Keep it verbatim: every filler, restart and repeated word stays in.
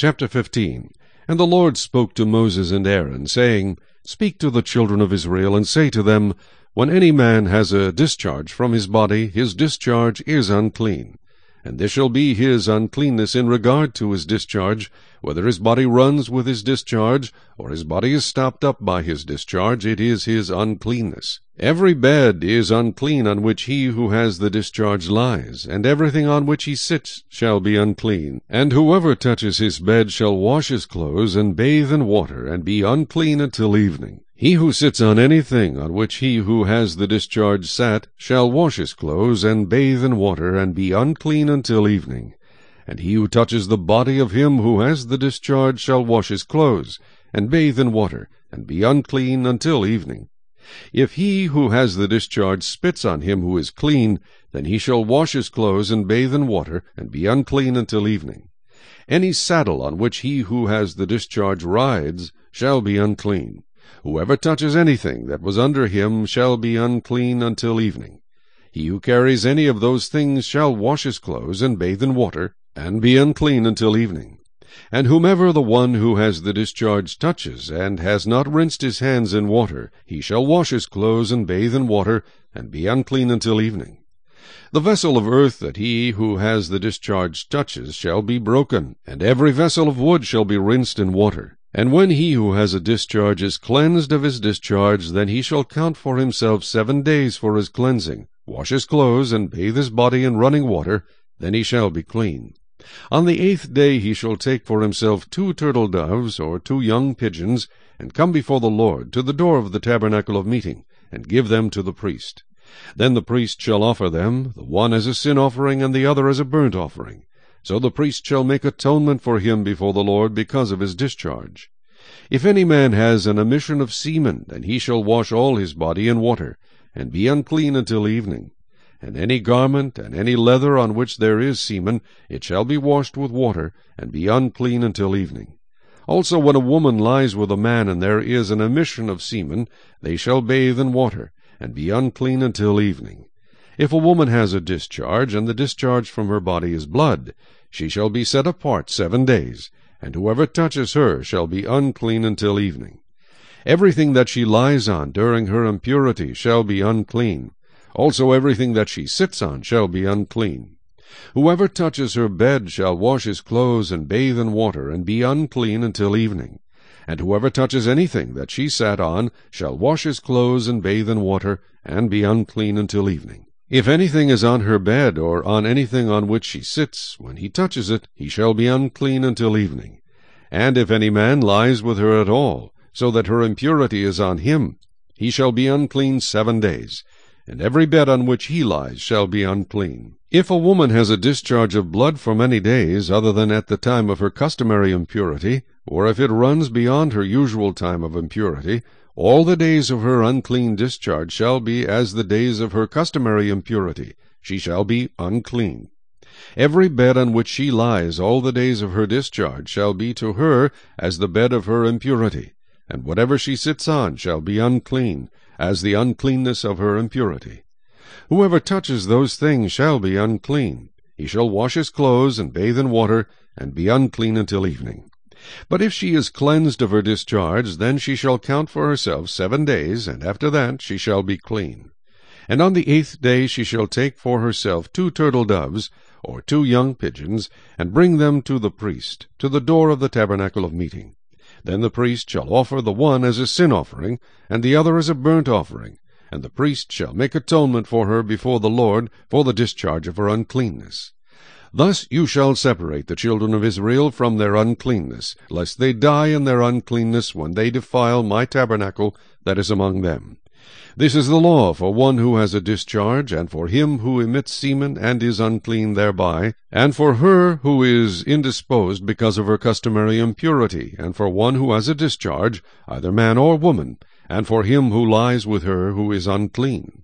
Chapter fifteen. And the Lord spoke to Moses and Aaron, saying, Speak to the children of Israel, and say to them, When any man has a discharge from his body, his discharge is unclean. And this shall be his uncleanness in regard to his discharge, whether his body runs with his discharge, or his body is stopped up by his discharge, it is his uncleanness. Every bed is unclean on which he who has the discharge lies, and everything on which he sits shall be unclean. And whoever touches his bed shall wash his clothes, and bathe in water, and be unclean until evening. He who sits on anything on which he who has the discharge sat shall wash his clothes, and bathe in water, and be unclean until evening. And he who touches the body of him who has the discharge shall wash his clothes, and bathe in water, and be unclean until evening. If he who has the discharge spits on him who is clean, then he shall wash his clothes, and bathe in water, and be unclean until evening. Any saddle on which he who has the discharge rides shall be unclean. Whoever touches anything that was under him shall be unclean until evening. He who carries any of those things shall wash his clothes, and bathe in water, and be unclean until evening. And whomever the one who has the discharge touches, and has not rinsed his hands in water, he shall wash his clothes, and bathe in water, and be unclean until evening. The vessel of earth that he who has the discharge touches shall be broken, and every vessel of wood shall be rinsed in water. And when he who has a discharge is cleansed of his discharge, then he shall count for himself seven days for his cleansing, wash his clothes, and bathe his body in running water, then he shall be clean. On the eighth day he shall take for himself two turtle doves, or two young pigeons, and come before the Lord to the door of the tabernacle of meeting, and give them to the priest. Then the priest shall offer them, the one as a sin offering, and the other as a burnt offering. So the priest shall make atonement for him before the Lord because of his discharge. If any man has an emission of semen, then he shall wash all his body in water, and be unclean until evening. And any garment and any leather on which there is semen, it shall be washed with water, and be unclean until evening. Also when a woman lies with a man, and there is an emission of semen, they shall bathe in water, and be unclean until evening. If a woman has a discharge, and the discharge from her body is blood, she shall be set apart seven days, and whoever touches her shall be unclean until evening. Everything that she lies on during her impurity shall be unclean. Also everything that she sits on shall be unclean. Whoever touches her bed shall wash his clothes, and bathe in water, and be unclean until evening. And whoever touches anything that she sat on shall wash his clothes, and bathe in water, and be unclean until evening. If anything is on her bed, or on anything on which she sits, when he touches it, he shall be unclean until evening. And if any man lies with her at all, so that her impurity is on him, he shall be unclean seven days, and every bed on which he lies shall be unclean. If a woman has a discharge of blood for many days, other than at the time of her customary impurity, or if it runs beyond her usual time of impurity, all the days of her unclean discharge shall be as the days of her customary impurity. She shall be unclean. Every bed on which she lies all the days of her discharge shall be to her as the bed of her impurity, and whatever she sits on shall be unclean, as the uncleanness of her impurity. Whoever touches those things shall be unclean. He shall wash his clothes, and bathe in water, and be unclean until evening. But if she is cleansed of her discharge, then she shall count for herself seven days, and after that she shall be clean. And on the eighth day she shall take for herself two turtle doves, or two young pigeons, and bring them to the priest, to the door of the tabernacle of meeting. Then the priest shall offer the one as a sin offering, and the other as a burnt offering, and the priest shall make atonement for her before the Lord for the discharge of her uncleanness. Thus you shall separate the children of Israel from their uncleanness, lest they die in their uncleanness when they defile my tabernacle that is among them. This is the law for one who has a discharge, and for him who emits semen and is unclean thereby, and for her who is indisposed because of her customary impurity, and for one who has a discharge, either man or woman, and for him who lies with her who is unclean.